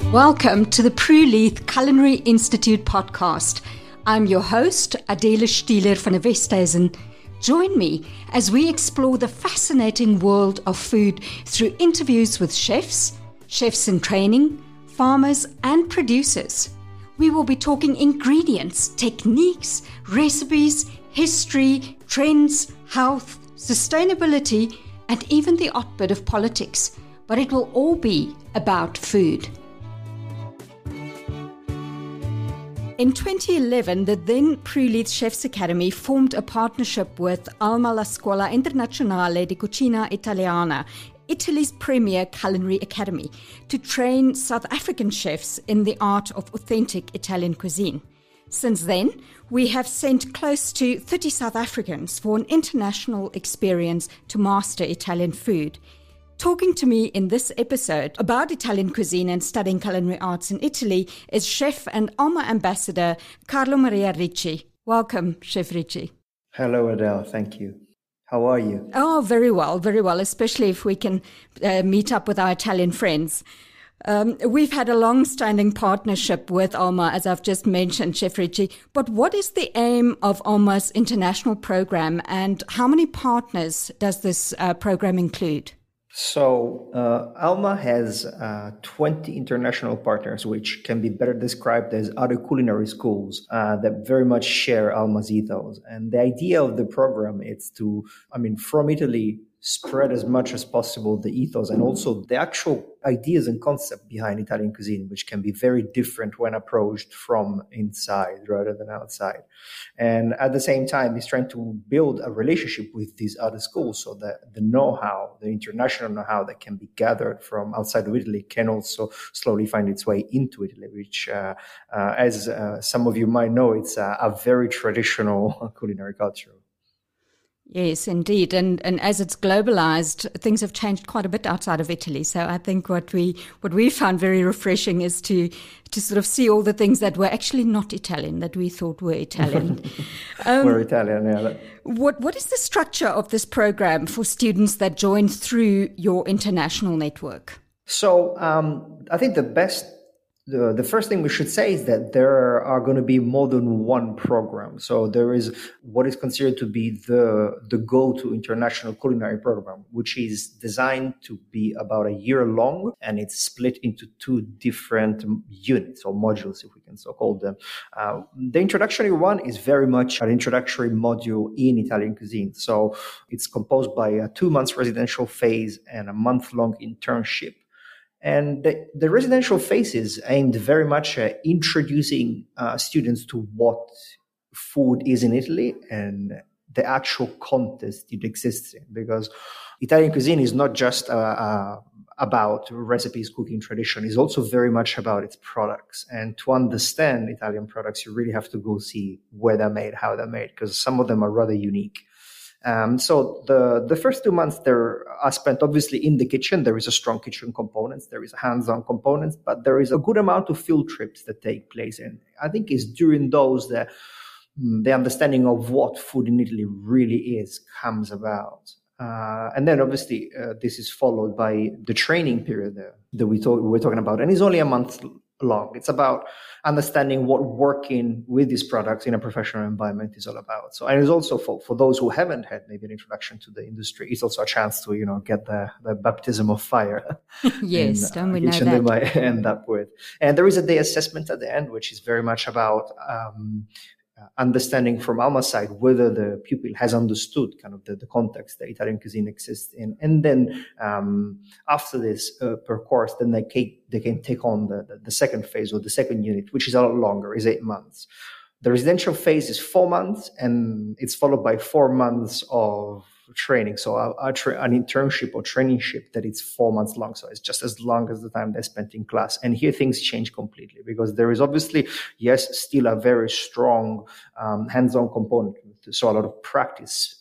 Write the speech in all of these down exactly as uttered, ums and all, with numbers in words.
Welcome to the PruLeith Culinary Institute podcast. I'm your host, Adela Stieler van der Westhuizen. Join me as we explore the fascinating world of food through interviews with chefs, chefs in training, farmers and producers. We will be talking ingredients, techniques, recipes, history, trends, health, sustainability, and even the odd bit of politics. But it will all be about food. In twenty eleven, the then PruLeith Chefs Academy formed a partnership with Alma La Scuola Internazionale di Cucina Italiana, Italy's premier culinary academy, to train South African chefs in the art of authentic Italian cuisine. Since then, we have sent close to thirty South Africans for an international experience to master Italian food. Talking to me in this episode about Italian cuisine and studying culinary arts in Italy is chef and Alma ambassador Carlo Maria Ricci. Welcome, Chef Ricci. Hello, Adele. Thank you. How are you? Oh, very well, very well, especially if we can uh, meet up with our Italian friends. Um, we've had a long-standing partnership with Alma, as I've just mentioned, Chef Ricci. But what is the aim of Alma's international program, and how many partners does this uh, program include? So, uh, Alma has uh, twenty international partners, which can be better described as other culinary schools uh, that very much share Alma's ethos. And the idea of the program is to, I mean, from Italy, spread as much as possible the ethos and also the actual ideas and concept behind Italian cuisine, which can be very different when approached from inside rather than outside. And at the same time, he's trying to build a relationship with these other schools so that the know-how, the international know-how that can be gathered from outside of Italy can also slowly find its way into Italy, which, uh, uh, as uh, some of you might know, it's a, a very traditional culinary culture. Yes, indeed. And and as it's globalized, things have changed quite a bit outside of Italy. So I think what we what we found very refreshing is to to sort of see all the things that were actually not Italian, that we thought were Italian. um, we're Italian, yeah. What what is the structure of this program for students that join through your international network? So um, I think the best The, the first thing we should say is that there are going to be more than one program. So there is what is considered to be the, the go-to international culinary program, which is designed to be about a year long, and it's split into two different units or modules, if we can so call them. Uh, the introductory one is very much an introductory module in Italian cuisine. So it's composed by a two months residential phase and a month long internship. And the, the residential phase is aimed very much at introducing uh, students to what food is in Italy and the actual context it exists in. Because Italian cuisine is not just uh, uh, about recipes, cooking tradition. It's also very much about its products. And to understand Italian products, you really have to go see where they're made, how they're made, because some of them are rather unique. Um, so the, the first two months there are spent obviously in the kitchen. There is a strong kitchen component. There is a hands-on component, but there is a good amount of field trips that take place. And I think it's during those that mm, the understanding of what food in Italy really is comes about. Uh, and then obviously uh, this is followed by the training period there that we talk, we're talking about. And it's only a month long. It's about understanding what working with these products in a professional environment is all about. So, and it's also for, for those who haven't had maybe an introduction to the industry, it's also a chance to, you know, get the, the baptism of fire. Yes, don't we know that? They might end up with. And there is a day assessment at the end, which is very much about, um, Uh, understanding from Alma's side whether the pupil has understood kind of the, the context that Italian cuisine exists in. And then um, after this uh, per course, then they can, they can take on the, the, the second phase or the second unit, which is a lot longer, is eight months. The residential phase is four months and it's followed by four months of training. So a, a tra- an internship or trainingship that it's four months long. So it's just as long as the time they spent in class. And here things change completely because there is obviously, yes, still a very strong um, hands-on component. So a lot of practice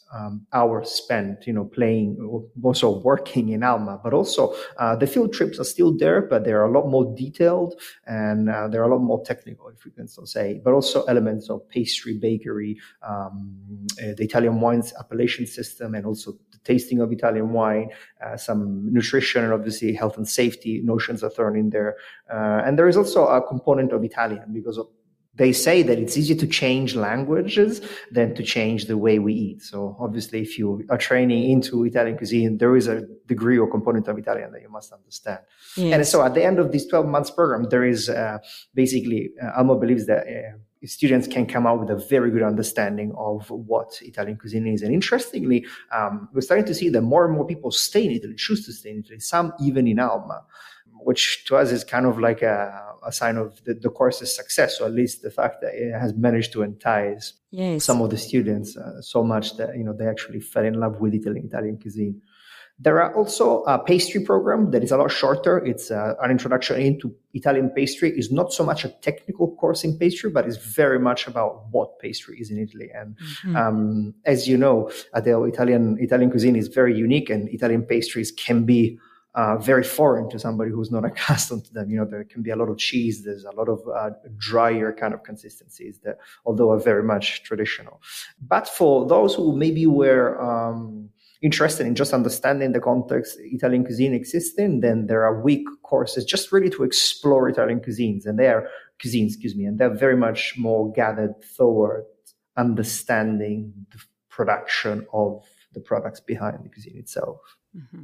um, hours spent, you know, playing, also working in Alma, but also uh, the field trips are still there, but they're a lot more detailed and uh, they're a lot more technical, if we can so say, but also elements of pastry, bakery, um, uh, the Italian wines appellation system, and also the tasting of Italian wine, uh, some nutrition and obviously health and safety notions are thrown in there. Uh, and there is also a component of Italian because of they say that it's easier to change languages than to change the way we eat. So obviously, if you are training into Italian cuisine, there is a degree or component of Italian that you must understand. Yes. And so at the end of this twelve months program, there is uh, basically, uh, Alma believes that uh, students can come out with a very good understanding of what Italian cuisine is. And interestingly, um, we're starting to see that more and more people stay in Italy, choose to stay in Italy, some even in Alma, which to us is kind of like a, a sign of the, the course's success, or at least the fact that it has managed to entice yes. some of the students uh, so much that, you know, they actually fell in love with Italian, Italian cuisine. There are also a pastry program that is a lot shorter. It's uh, an introduction into Italian pastry. It's not so much a technical course in pastry, but it's very much about what pastry is in Italy. And mm-hmm. um, as you know, Adele, Italian Italian cuisine is very unique, and Italian pastries can be Uh, very foreign to somebody who's not accustomed to them. You know, there can be a lot of cheese. There's a lot of uh, drier kind of consistencies that, although are very much traditional. But for those who maybe were um, interested in just understanding the context Italian cuisine exists in, then there are week courses just really to explore Italian cuisines, and they are cuisines, excuse me, and they're very much more gathered toward understanding the production of the products behind the cuisine itself. Mm-hmm.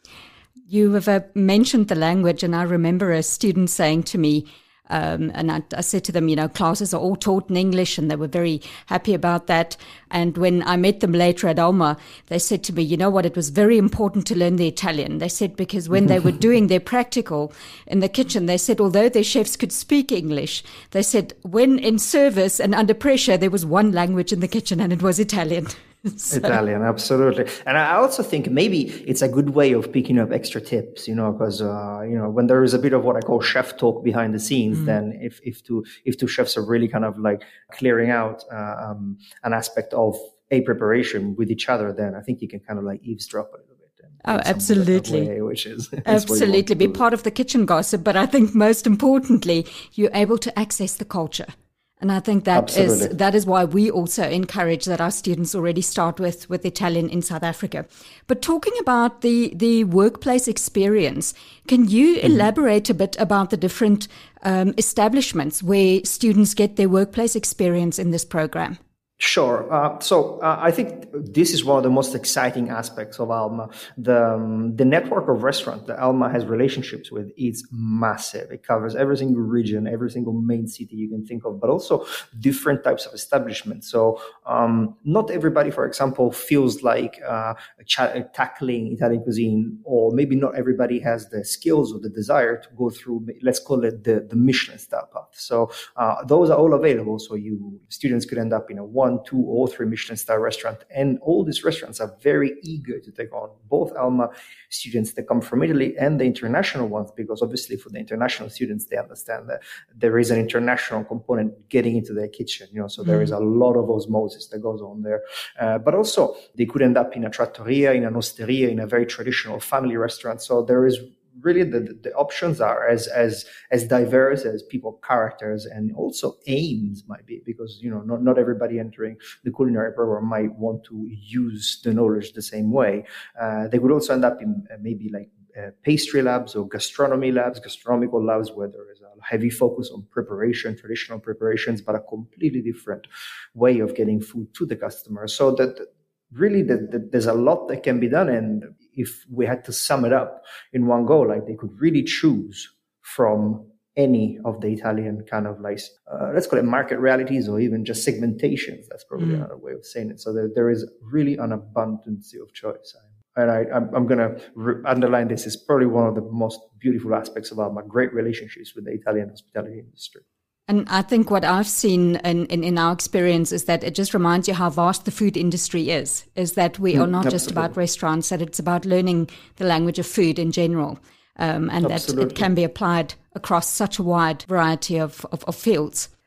You have uh, mentioned the language, and I remember a student saying to me, um, and I, I said to them, you know, classes are all taught in English, and they were very happy about that. And when I met them later at Alma, they said to me, you know what, it was very important to learn the Italian. They said because when they were doing their practical in the kitchen, they said although their chefs could speak English, they said when in service and under pressure, there was one language in the kitchen, and it was Italian. So. Italian, absolutely. And I also think maybe it's a good way of picking up extra tips, you know, because, uh, you know, when there is a bit of what I call chef talk behind the scenes, mm. then if, if two, if two chefs are really kind of like clearing out uh, um, an aspect of a preparation with each other, then I think you can kind of like eavesdrop a little bit. Oh, absolutely. Way, which is, absolutely. Be part of the kitchen gossip. But I think most importantly, you're able to access the culture. And I think that Absolutely. is that is why we also encourage that our students already start with, with Italian in South Africa. But talking about the, the workplace experience, can you mm-hmm. elaborate a bit about the different um, establishments where students get their workplace experience in this program? Sure. Uh, so uh, I think this is one of the most exciting aspects of Alma. The um, the network of restaurants that Alma has relationships with is massive. It covers every single region, every single main city you can think of, but also different types of establishments. So um, not everybody, for example, feels like uh, ch- tackling Italian cuisine, or maybe not everybody has the skills or the desire to go through, let's call it the, the Michelin star path. So uh, those are all available. So you students could end up in a one two or three Michelin star restaurant. And all these restaurants are very eager to take on both Alma students that come from Italy and the international ones, because obviously for the international students, they understand that there is an international component getting into their kitchen, you know, so there mm. is a lot of osmosis that goes on there. Uh, but also they could end up in a trattoria, in an osteria, in a very traditional family restaurant. So there is really the, the options are as as as diverse as people characters and also aims might be, because you know not, not everybody entering the culinary program might want to use the knowledge the same way. Uh, they would also end up in uh, maybe like uh, pastry labs or gastronomy labs, gastronomical labs, where there is a heavy focus on preparation, traditional preparations, but a completely different way of getting food to the customer. So that really the, the, there's a lot that can be done. And if we had to sum it up in one go, like they could really choose from any of the Italian kind of like, uh, let's call it market realities or even just segmentations. That's probably mm. another way of saying it. So there, there is really an abundance of choice. And I, I'm, I'm going to re- underline this. It's probably one of the most beautiful aspects about my great relationships with the Italian hospitality industry. And I think what I've seen in, in, in our experience is that it just reminds you how vast the food industry is, is that we are not mm, just about restaurants, that it's about learning the language of food in general, um, and absolutely. that it can be applied across such a wide variety of, of, of fields.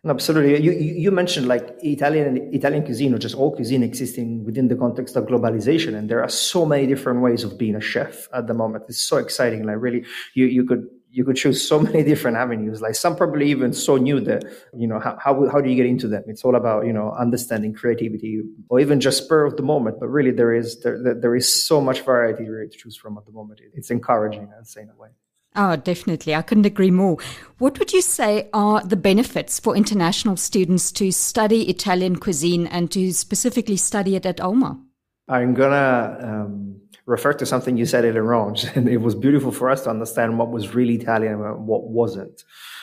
No, absolutely. You, you you mentioned like Italian Italian cuisine, or just all cuisine existing within the context of globalization, and there are so many different ways of being a chef at the moment. It's so exciting. Like really, you you could you could choose so many different avenues. Like some probably even so new that you know how how how do you get into them? It's all about you know understanding creativity, or even just spur of the moment. But really, there is there there, there is so much variety really to choose from at the moment. It's encouraging, I'd say, in a way. Oh, definitely. I couldn't agree more. What would you say are the benefits for international students to study Italian cuisine and to specifically study it at Alma? I'm gonna um, refer to something you said earlier on, and it was beautiful for us to understand what was really Italian and what wasn't.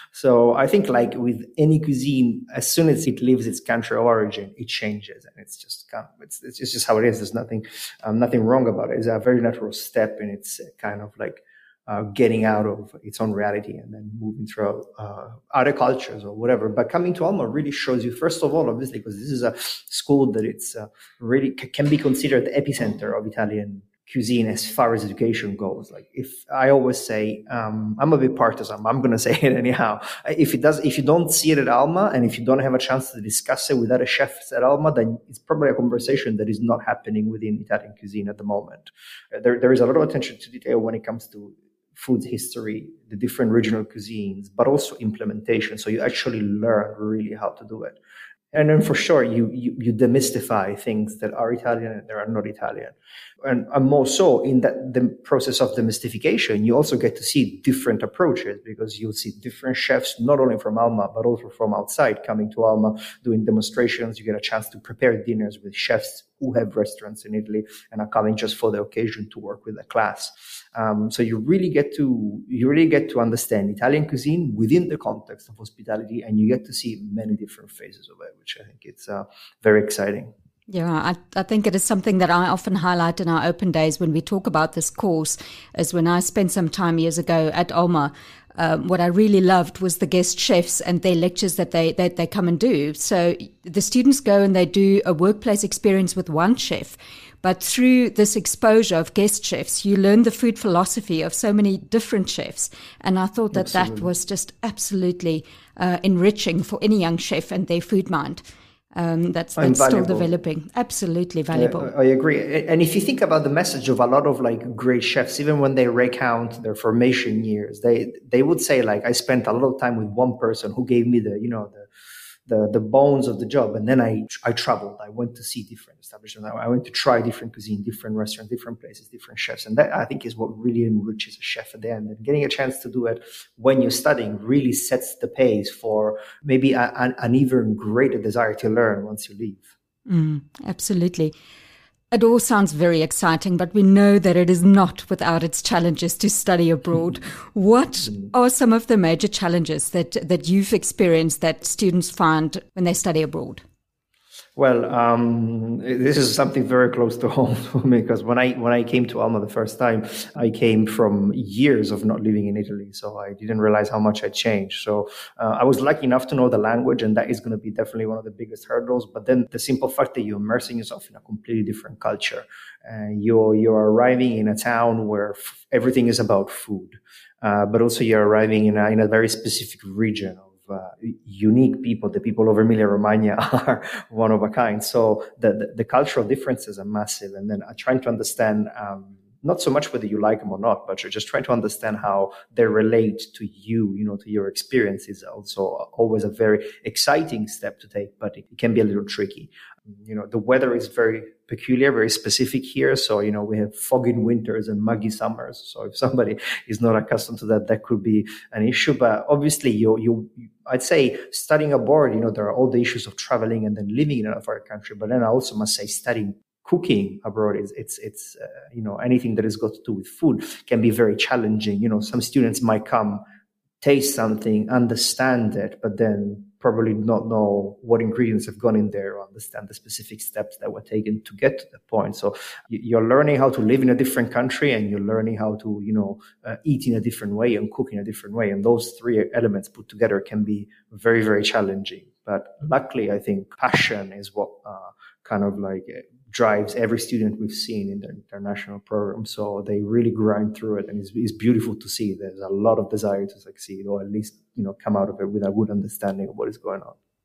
So I think like with any cuisine, as soon as it leaves its country of origin, it changes, and it's just kind of, it's it's just how it is. There's nothing um, nothing wrong about it. It's a very natural step, and it's kind of like Uh, getting out of its own reality and then moving through uh, other cultures or whatever. But coming to Alma really shows you, first of all, obviously, because this is a school that it's uh, really c- can be considered the epicenter of Italian cuisine as far as education goes. Like if I always say, um, I'm a bit partisan, I'm going to say it anyhow. If it does, if you don't see it at Alma and if you don't have a chance to discuss it with other chefs at Alma, then it's probably a conversation that is not happening within Italian cuisine at the moment. Uh, there, there is a lot of attention to detail when it comes to food history, the different regional cuisines, but also implementation. So you actually learn really how to do it. And then for sure, you, you, you demystify things that are Italian and that are not Italian. And, and more so in that the process of demystification, you also get to see different approaches because you'll see different chefs, not only from Alma, but also from outside coming to Alma, doing demonstrations. You get a chance to prepare dinners with chefs who have restaurants in Italy and are coming just for the occasion to work with a class. Um, so you really get to, you really get to understand Italian cuisine within the context of hospitality, and you get to see many different phases of it, which I think it's uh, very exciting. Yeah, I, I think it is something that I often highlight in our open days when we talk about this course, is when I spent some time years ago at Alma. Um, what I really loved was the guest chefs and their lectures that they that they come and do. So the students go and they do a workplace experience with one chef. But through this exposure of guest chefs, you learn the food philosophy of so many different chefs. And I thought that absolutely. that was just absolutely uh, enriching for any young chef and their food mind. Um, that's that's still developing. Absolutely valuable. Yeah, I agree. And if you think about the message of a lot of like great chefs, even when they recount their formation years, they they would say like, I spent a lot of time with one person who gave me the, you know, the the the bones of the job, and then I I traveled. I went to see different establishments. I went to try different cuisine, different restaurants, different places, different chefs, and that I think is what really enriches a chef at the end. And getting a chance to do it when you're studying really sets the pace for maybe a, an, an even greater desire to learn once you leave. Mm, absolutely. It all sounds very exciting, but we know that it is not without its challenges to study abroad. What are some of the major challenges that, that you've experienced that students find when they study abroad? Well, um, this is something very close to home for me, because when I when I came to Alma the first time, I came from years of not living in Italy, so I didn't realize how much I changed. So uh, I was lucky enough to know the language, and that is going to be definitely one of the biggest hurdles. But then the simple fact that you're immersing yourself in a completely different culture, uh, you're you're arriving in a town where f- everything is about food, uh, but also you're arriving in a in a very specific region. Uh, unique people. The people of Emilia Romagna are one of a kind. So the, the, the cultural differences are massive. And then uh, trying to understand, um, not so much whether you like them or not, but you're just trying to understand how they relate to you, you know, to your experience is also always a very exciting step to take, but it, it can be a little tricky. You know, the weather is very peculiar, very specific here. So, you know, we have foggy winters and muggy summers. So if somebody is not accustomed to that, that could be an issue. But obviously, you, you, I'd say studying abroad, you know, there are all the issues of traveling and then living in another country. But then I also must say studying cooking abroad is it's it's uh, you know, anything that has got to do with food can be very challenging. You know, some students might come, taste something, understand it, but then probably not know what ingredients have gone in there or understand the specific steps that were taken to get to that point. So you're learning how to live in a different country, and you're learning how to, you know, uh, eat in a different way and cook in a different way. And those three elements put together can be very, very challenging. But luckily, I think passion is what uh, kind of like drives every student we've seen in the international program. So they really grind through it, and it's, it's beautiful to see. There's a lot of desire to succeed, or at least, you know, come out of it with a good understanding of what is going on.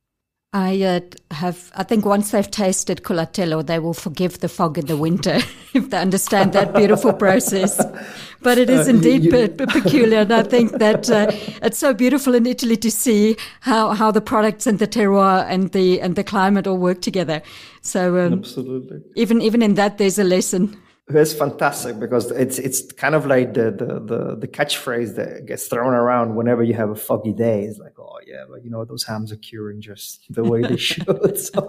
I uh, have, I think once they've tasted culatello, they will forgive the fog in the winter if they understand that beautiful process. But it is indeed uh, you, you... Pe- peculiar. And I think that uh, it's so beautiful in Italy to see how, how the products and the terroir and the and the climate all work together. So um, absolutely, even even in that, there's a lesson. It's fantastic because it's it's kind of like the, the, the, the catchphrase that gets thrown around whenever you have a foggy day. It's like, oh yeah, but you know, those hams are curing just the way they should. So,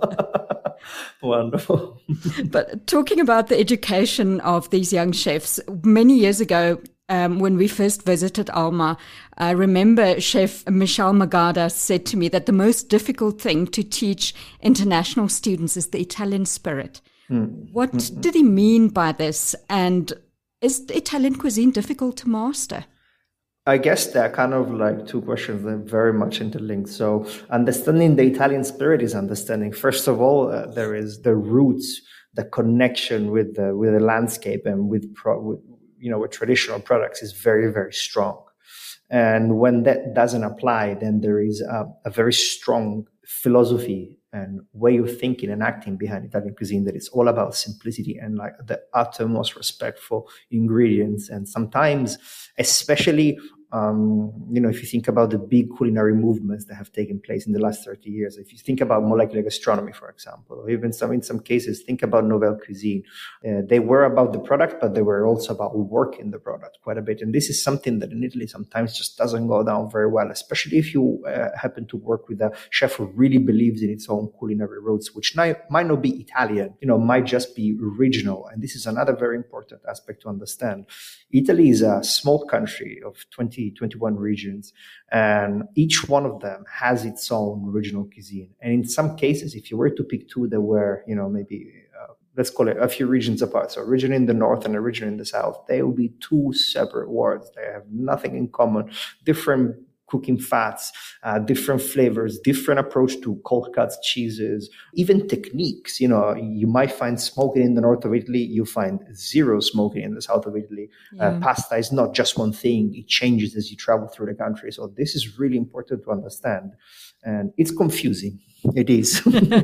wonderful. But talking about the education of these young chefs, many years ago, um, when we first visited Alma, I remember Chef Michel Magada said to me that the most difficult thing to teach international students is the Italian spirit. Mm. What mm-hmm. did he mean by this? And is Italian cuisine difficult to master? I guess they're kind of like two questions that are very much interlinked. So understanding the Italian spirit is understanding, first of all, uh, there is the roots, the connection with the, with the landscape and with, pro, with, you know, with traditional products is very, very strong. And when that doesn't apply, then there is a, a very strong philosophy and way of thinking and acting behind Italian cuisine that it's all about simplicity and like the uttermost respect for ingredients. And sometimes, especially, um, you know, if you think about the big culinary movements that have taken place in the last thirty years, if you think about molecular gastronomy, for example, or even some, in some cases, think about nouvelle cuisine, uh, they were about the product, but they were also about work in the product quite a bit. And this is something that in Italy sometimes just doesn't go down very well, especially if you uh, happen to work with a chef who really believes in its own culinary roots, which might, might not be Italian, you know, might just be regional. And this is another very important aspect to understand. Italy is a small country of twenty, twenty-one regions, and each one of them has its own regional cuisine. And in some cases, if you were to pick two that were, you know, maybe, uh, let's call it a few regions apart, so a region in the north and a region in the south, they will be two separate worlds. They have nothing in common, different cooking fats, uh, different flavors, different approach to cold cuts, cheeses, even techniques. You know, you might find smoking in the north of Italy, you find zero smoking in the south of Italy. Yeah. Uh, pasta is not just one thing. It changes as you travel through the country. So this is really important to understand. And it's confusing. It is.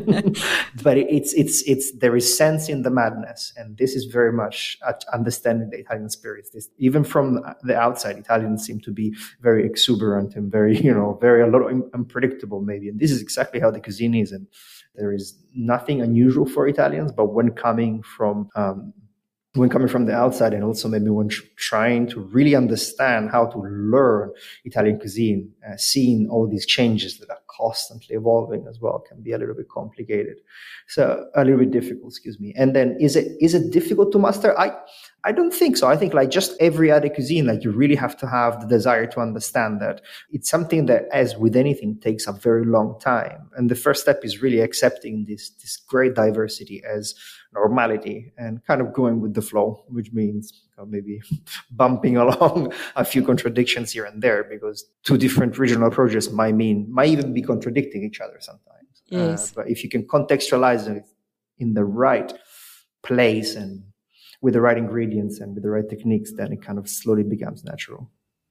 But it's, it's, it's, there is sense in the madness. And this is very much understanding the Italian spirit. This, even from the outside, Italians seem to be very exuberant and very, you know, very a lot unpredictable maybe. And this is exactly how the cuisine is. And there is nothing unusual for Italians, but when coming from, um, when coming from the outside and also maybe when tr- trying to really understand how to learn Italian cuisine, uh, seeing all these changes that are constantly evolving as well can be a little bit complicated. So a little bit difficult, excuse me. And then is it, is it difficult to master? I, I don't think so. I think like just every other cuisine, like you really have to have the desire to understand that it's something that, as with anything, takes a very long time. And the first step is really accepting this, this great diversity as normality and kind of going with the flow, which means uh, maybe bumping along a few contradictions here and there, because two different regional approaches might mean, might even be contradicting each other sometimes. Yes. Uh, but if you can contextualize it in the right place and with the right ingredients and with the right techniques, then it kind of slowly becomes natural.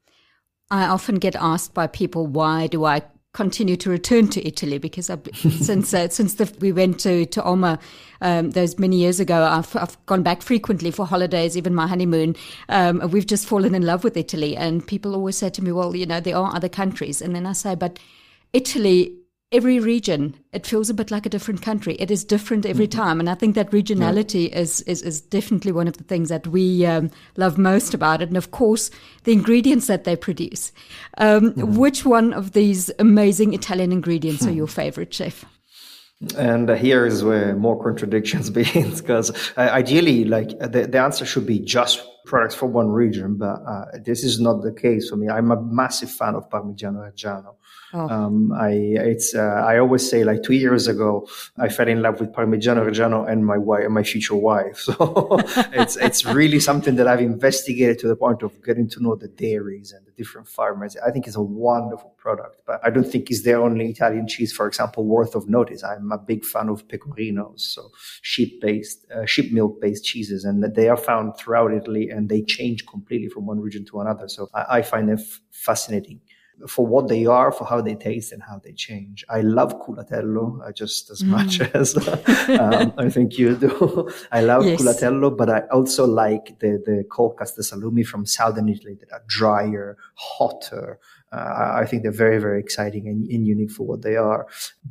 I often get asked by people, why do I continue to return to Italy? Because I've, since uh, since the, we went to, to Alma um, those many years ago, I've, I've gone back frequently for holidays, even my honeymoon. Um, we've just fallen in love with Italy. And people always say to me, well, you know, there are other countries. And then I say, but Italy, every region, it feels a bit like a different country. It is different every mm-hmm. time. And I think that regionality yeah. is, is, is definitely one of the things that we um, love most about it. And of course, the ingredients that they produce. Um, mm-hmm. Which one of these amazing Italian ingredients are your favorite, chef? And uh, here is where more contradictions begins, because uh, ideally, like the, the answer should be just products from one region, but uh, this is not the case for me. I'm a massive fan of Parmigiano Reggiano. Oh. Um, I, it's, uh, I always say like two years ago, I fell in love with Parmigiano Reggiano and my wife, my future wife. So it's, it's really something that I've investigated to the point of getting to know the dairies and the different farmers. I think it's a wonderful product, but I don't think it's the only Italian cheese, for example, worth of notice. I'm a big fan of pecorinos, so sheep-based, uh, sheep milk-based cheeses, and they are found throughout Italy and they change completely from one region to another. So I, I find them f- fascinating. for what they are, for how they taste and how they change. I love culatello uh, just as mm. much as um, I think you do. I love yes. culatello, but I also like the, the colcas, the salumi from southern Italy that are drier, hotter. Uh, I think they're very, very exciting and, and unique for what they are.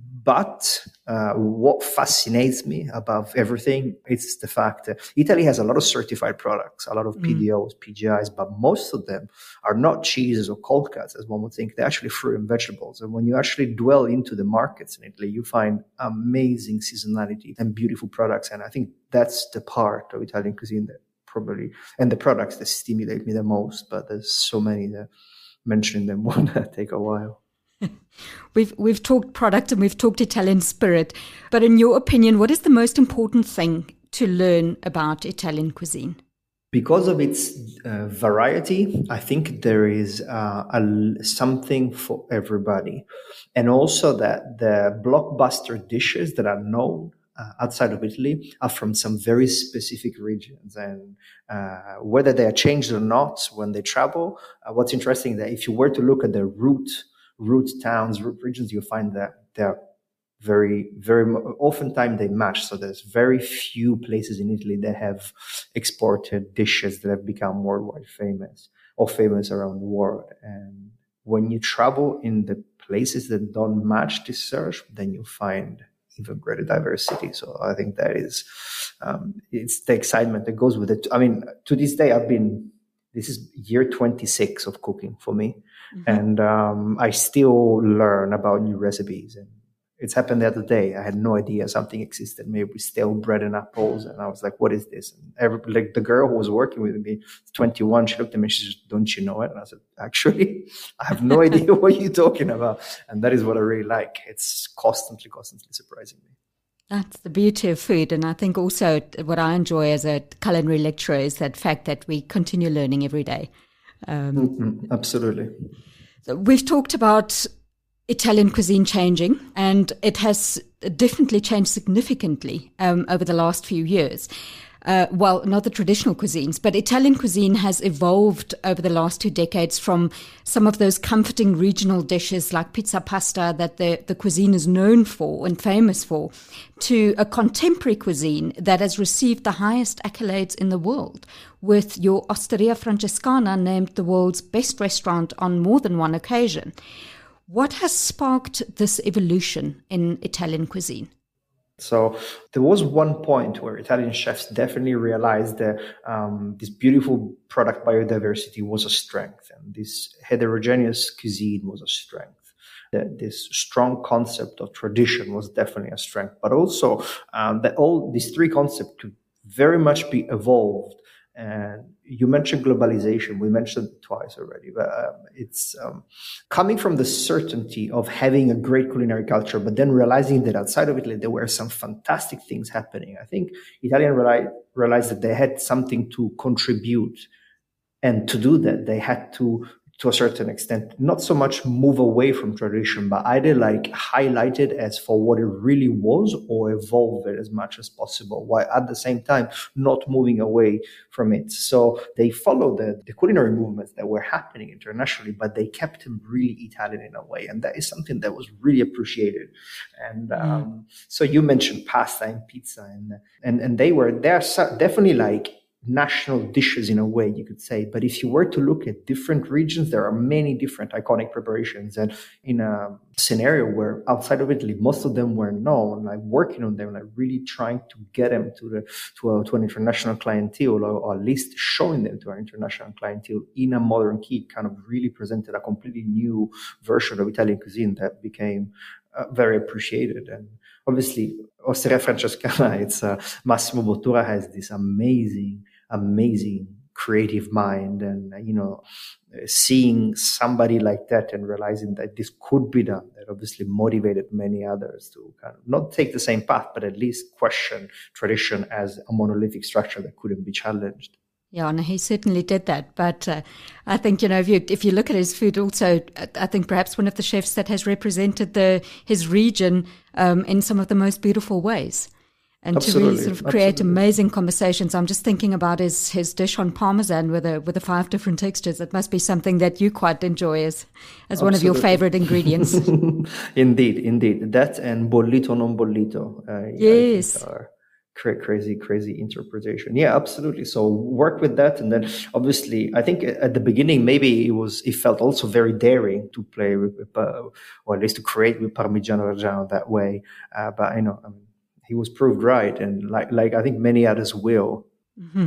But uh, what fascinates me above everything is the fact that Italy has a lot of certified products, a lot of P D Os, mm. P G Is, but most of them are not cheeses or colcas, as one would think. They're actually fruit and vegetables. And when you actually dwell into the markets in Italy, you find amazing seasonality and beautiful products. And I think that's the part of Italian cuisine that probably, and the products that stimulate me the most. But there's so many that mentioning them would take a while. We've we've talked product and we've talked Italian spirit, but in your opinion, what is the most important thing to learn about Italian cuisine? Because of its uh, variety, I think there is uh, a, something for everybody. And also that the blockbuster dishes that are known uh, outside of Italy are from some very specific regions. And uh, whether they are changed or not when they travel, uh, what's interesting is that if you were to look at the root root towns, root regions, you find that they're very, very, oftentimes they match. So there's very few places in Italy that have exported dishes that have become worldwide famous or famous around the world. And when you travel in the places that don't match this search, then you find even greater diversity. So I think that is, um, it's the excitement that goes with it. I mean, to this day, I've been, this is year twenty-six of cooking for me. Mm-hmm. And um, I still learn about new recipes. And it's happened the other day. I had no idea something existed made with stale bread and apples. And I was like, what is this? And every, like the girl who was working with me, twenty-one, she looked at me and she said, don't you know it? And I said, actually, I have no idea what you're talking about. And that is what I really like. It's constantly, constantly surprising me. That's the beauty of food. And I think also what I enjoy as a culinary lecturer is that fact that we continue learning every day. Um, mm-hmm, absolutely. So we've talked about Italian cuisine changing, and it has definitely changed significantly um, over the last few years. Uh, well, not the traditional cuisines, but Italian cuisine has evolved over the last two decades from some of those comforting regional dishes like pizza, pasta that the, the cuisine is known for and famous for, to a contemporary cuisine that has received the highest accolades in the world, with your Osteria Francescana named the world's best restaurant on more than one occasion. What has sparked this evolution in Italian cuisine? So there was one point where Italian chefs definitely realized that um, this beautiful product biodiversity was a strength, and this heterogeneous cuisine was a strength. That this strong concept of tradition was definitely a strength, but also um, that all these three concepts could very much be evolved. And you mentioned globalization. We mentioned it twice already, but um, it's um, coming from the certainty of having a great culinary culture, but then realizing that outside of Italy, there were some fantastic things happening. I think Italians realized, realized that they had something to contribute. And to do that, they had to, to a certain extent, not so much move away from tradition, but either like highlight it as for what it really was or evolve it as much as possible, while at the same time not moving away from it. So they followed the, the culinary movements that were happening internationally, but they kept them really Italian in a way. And that is something that was really appreciated. And um, mm. so you mentioned pasta and pizza, and and, and they were, they're definitely like national dishes in a way, you could say. But if you were to look at different regions, there are many different iconic preparations. And in a scenario where outside of Italy, most of them were known, like working on them, like really trying to get them to the to, a, to an international clientele, or, or at least showing them to an international clientele in a modern key, kind of really presented a completely new version of Italian cuisine that became uh, very appreciated. And obviously, Osteria Francescana, it's uh, Massimo Bottura has this amazing amazing creative mind, and you know, seeing somebody like that and realizing that this could be done, that obviously motivated many others to kind of not take the same path, but at least question tradition as a monolithic structure that couldn't be challenged. Yeah, no, he certainly did that. But uh, I think, you know, if you if you look at his food also, I think perhaps one of the chefs that has represented the his region um, in some of the most beautiful ways. and Absolutely. to really sort of create Absolutely. amazing conversations. I'm just thinking about his, his dish on Parmesan with a, with the five different textures. It must be something that you quite enjoy as, as one of your favorite ingredients. Indeed, indeed. That and bollito non bollito. Uh, yes. I think are cra- crazy, crazy interpretation. Yeah, absolutely. So work with that. And then obviously, I think at the beginning, maybe it was, it felt also very daring to play with, uh, or at least to create with Parmigiano Reggiano that way. Uh, but you know, I mean, he was proved right, and like like I think many others will. Mm-hmm.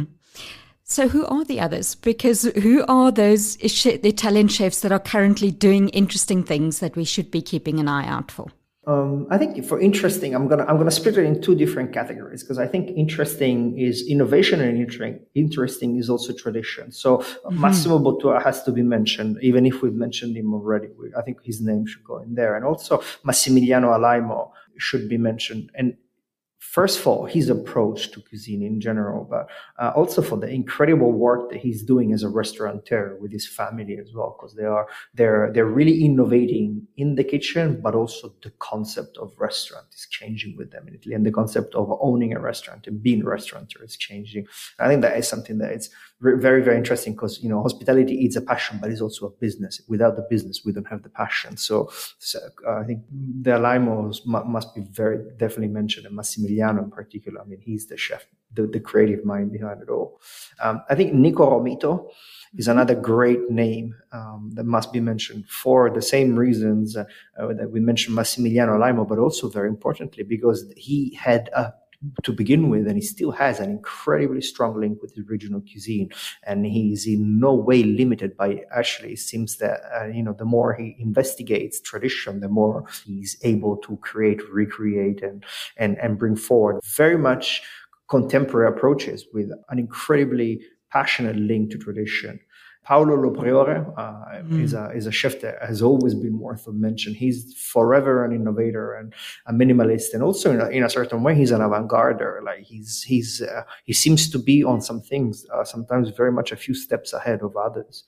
So who are the others? Because who are those Italian chefs that are currently doing interesting things that we should be keeping an eye out for? Um, I think for interesting, I'm gonna I'm gonna split it in two different categories, because I think interesting is innovation and inter- interesting is also tradition. So mm-hmm. Massimo Bottura has to be mentioned, even if we've mentioned him already. We, I think his name should go in there, and also Massimiliano Alaimo should be mentioned. And first of all, his approach to cuisine in general, but uh, also for the incredible work that he's doing as a restaurateur with his family as well, because they are they're they're really innovating in the kitchen, but also the concept of restaurant is changing with them in Italy, and the concept of owning a restaurant and being a restaurateur is changing. I think that is something that is very, very interesting, because you know hospitality is a passion, but it's also a business. Without the business, we don't have the passion. So, so uh, I think the Alaimos m- must be very definitely mentioned, and Massimiliano in particular. I mean, he's the chef, the, the creative mind behind it all. Um, I think Nico Romito is another great name um, that must be mentioned for the same reasons uh, uh, that we mentioned Massimiliano Alaimo, but also very importantly because he had a to begin with, and he still has an incredibly strong link with the regional cuisine, and he's in no way limited by. Actually, it seems that uh, you know the more he investigates tradition, the more he's able to create, recreate, and and and bring forward very much contemporary approaches with an incredibly passionate link to tradition. Paolo Lo Priore uh, mm. is a is a chef that has always been worth of mention. He's forever an innovator and a minimalist, and also in a, in a certain way, he's an avant-garder. Like he's he's uh, he seems to be on some things uh, sometimes very much a few steps ahead of others.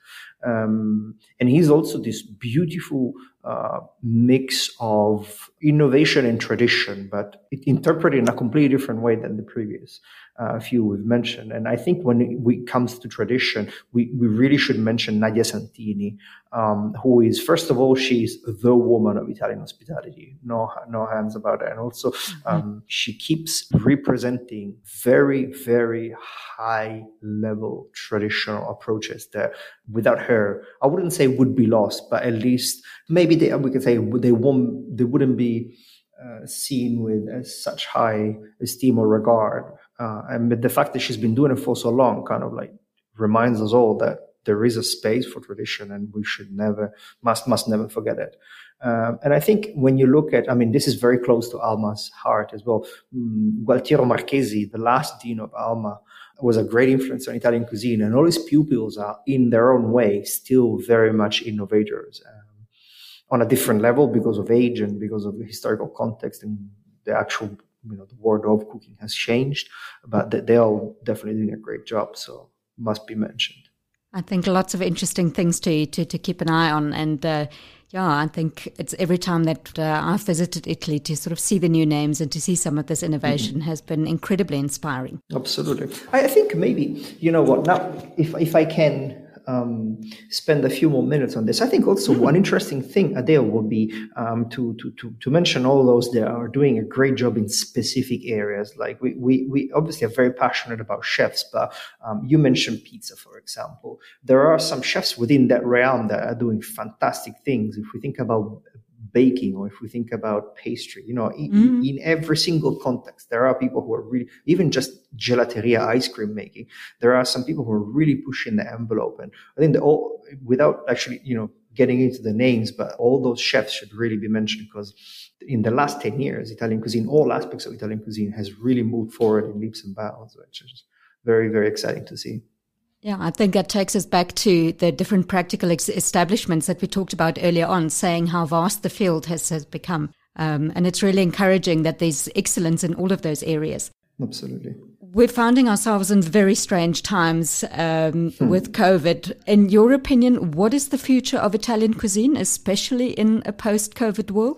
Um, and he's also this beautiful uh, mix of innovation and tradition, but it interpreted in a completely different way than the previous uh, few we've mentioned. And I think when it, it comes to tradition, we, we really should mention Nadia Santini, um, who is, first of all, she's the woman of Italian hospitality. No, no hands about it. And also, um, she keeps representing very, very high level traditional approaches that without her, I wouldn't say would be lost, but at least maybe they, we could say they won't, they wouldn't be uh, seen with as such high esteem or regard. Uh, and the fact that she's been doing it for so long kind of like reminds us all that there is a space for tradition, and we should never, must, must never forget it. Um, and I think when you look at, I mean, this is very close to Alma's heart as well. Um, Gualtiero Marchesi, the last dean of Alma, was a great influence on Italian cuisine, and all his pupils are, in their own way, still very much innovators um, on a different level because of age and because of the historical context and the actual, you know, the world of cooking has changed. But they're all definitely doing a great job, so must be mentioned. I think lots of interesting things to to, to keep an eye on, and uh, yeah, I think it's every time that uh, I've visited Italy to sort of see the new names and to see some of this innovation mm-hmm. has been incredibly inspiring. Absolutely. I think maybe, you know what, now if if I can um, spend a few more minutes on this, I think also mm-hmm. one interesting thing, Adele, would be um, to, to, to, to mention all those that are doing a great job in specific areas. Like we, we, we obviously are very passionate about chefs, but um, you mentioned pizza, for example. There are some chefs within that realm that are doing fantastic things. If we think about baking, or if we think about pastry, you know, mm-hmm. in, in every single context, there are people who are really, even just gelateria ice cream making, there are some people who are really pushing the envelope. And I think that all, without actually, you know, getting into the names, but all those chefs should really be mentioned, because in the last ten years, Italian cuisine, all aspects of Italian cuisine has really moved forward in leaps and bounds, which is very, very exciting to see. Yeah, I think that takes us back to the different practical ex- establishments that we talked about earlier on, saying how vast the field has, has become. Um, and it's really encouraging that there's excellence in all of those areas. Absolutely. We're finding ourselves in very strange times um, hmm. with COVID. In your opinion, what is the future of Italian cuisine, especially in a post-COVID world?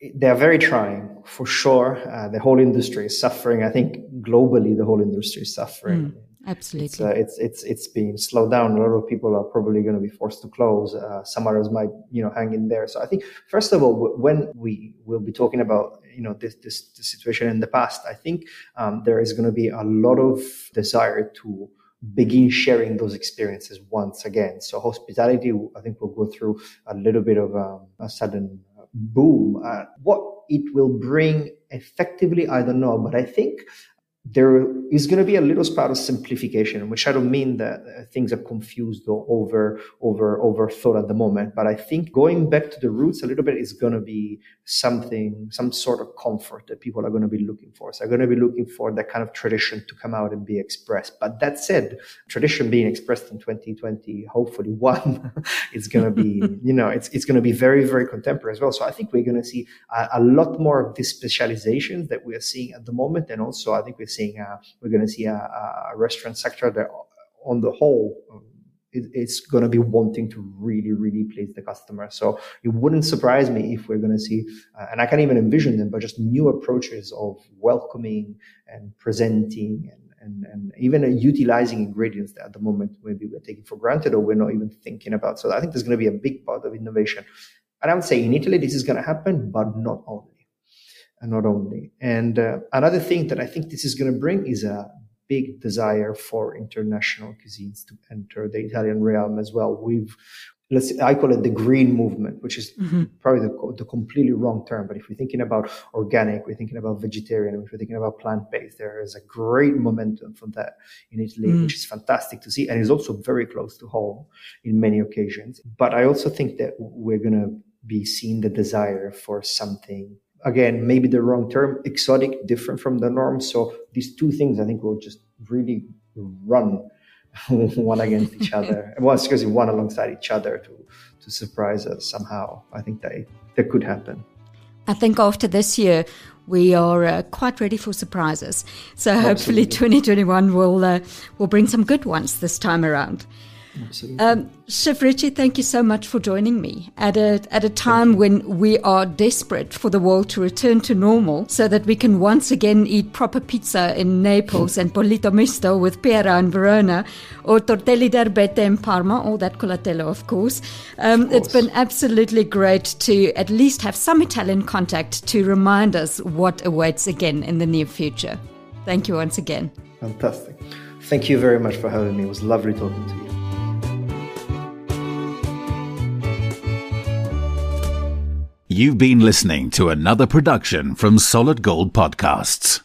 they are very trying, for sure. Uh, the whole industry is suffering. I think globally, the whole industry is suffering. Mm, absolutely. It's, uh, it's, it's, it's being slowed down. A lot of people are probably going to be forced to close. Uh, some others might, you know, hang in there. So I think, first of all, w- when we will be talking about, you know, this, this, this situation in the past, I think, um, there is going to be a lot of desire to begin sharing those experiences once again. So hospitality, I think, will go through a little bit of um, a sudden boom. Uh, what it will bring effectively, I don't know, but I think there is going to be a little spark of simplification, which I don't mean that uh, things are confused or over, over, overthought at the moment. But I think going back to the roots a little bit is going to be something, some sort of comfort that people are going to be looking for. So they're going to be looking for that kind of tradition to come out and be expressed. But that said, tradition being expressed in twenty twenty, hopefully one, it's going to be, you know, it's, it's going to be very, very contemporary as well. So I think we're going to see a, a lot more of these specializations that we are seeing at the moment. And also I think we're seeing, uh, we're going to see a, a restaurant sector that on the whole, um, it, it's going to be wanting to really, really please the customer. So it wouldn't surprise me if we're going to see, uh, and I can't even envision them, but just new approaches of welcoming and presenting and And, and even uh, utilizing ingredients that at the moment maybe we're taking for granted or we're not even thinking about. So I think there's going to be a big part of innovation. And I would say in Italy, this is going to happen, but not only. And not only. And uh, another thing that I think this is going to bring is a big desire for international cuisines to enter the Italian realm as well. We've Let's say, I call it the green movement, which is mm-hmm. probably the, the completely wrong term. But if we're thinking about organic, we're thinking about vegetarian, if we're thinking about plant-based, there is a great momentum for that in Italy, mm. which is fantastic to see. And is also very close to home in many occasions. But I also think that we're going to be seeing the desire for something, again, maybe the wrong term, exotic, different from the norm. So these two things, I think, will just really run one against each other, well, excuse me, one alongside each other to to surprise us somehow. I think that that could happen. I think after this year, we are uh, quite ready for surprises. So Absolutely. Hopefully twenty twenty-one will uh, will bring some good ones this time around. Absolutely. Um, Chef Richie, thank you so much for joining me at a at a time when we are desperate for the world to return to normal so that we can once again eat proper pizza in Naples and bollito misto with pera in Verona or tortelli d'erbette in Parma, or that colatello, of course. Um, of course. It's been absolutely great to at least have some Italian contact to remind us what awaits again in the near future. Thank you once again. Fantastic. Thank you very much for having me. It was lovely talking to you. You've been listening to another production from Solid Gold Podcasts.